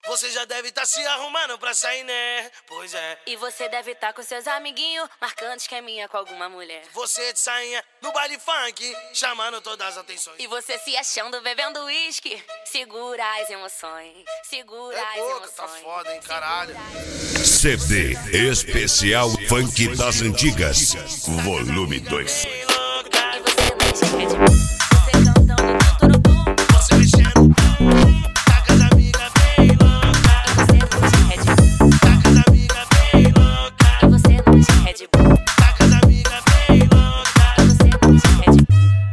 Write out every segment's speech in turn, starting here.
Você já deve tá se arrumando pra sair, né? Pois é. E você deve tá com seus amiguinhos, marcando esqueminha com alguma mulher. Você de sainha no baile funk, chamando todas as atenções. E você se achando bebendo uísque, segura as emoções, segura as pouco, emoções. tá foda, hein, caralho. CD Especial Funk das Antigas, Volume 2. E você não chega de você cantando tuturutum. Você mexendo, tá com as amigas bem louca. E você não chega de Tá com as amigas bem louca. e você não chega de Tá com as amigas bem louca. e você não chega de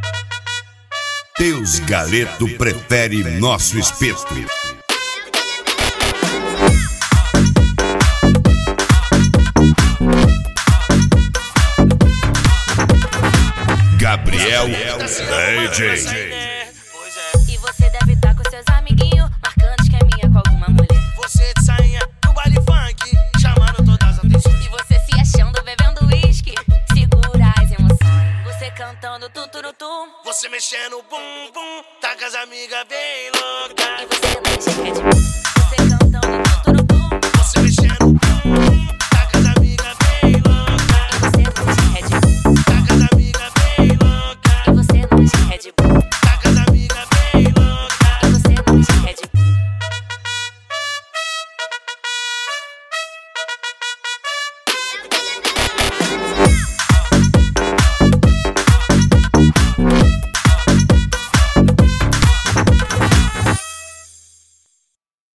Teus Galeto prefere nosso espeto. Gabriel AJ. Pois é. E você deve tá com seus amiguinhos, marcando esqueminha com alguma mulher. Você de sainha no baile funk, chamando todas as atenções. E você se achando bebendo uísque, segura as emoções. Você cantando tuturutum. Você mexendo bum bum, tá com as amigas bem louca. E você não chega de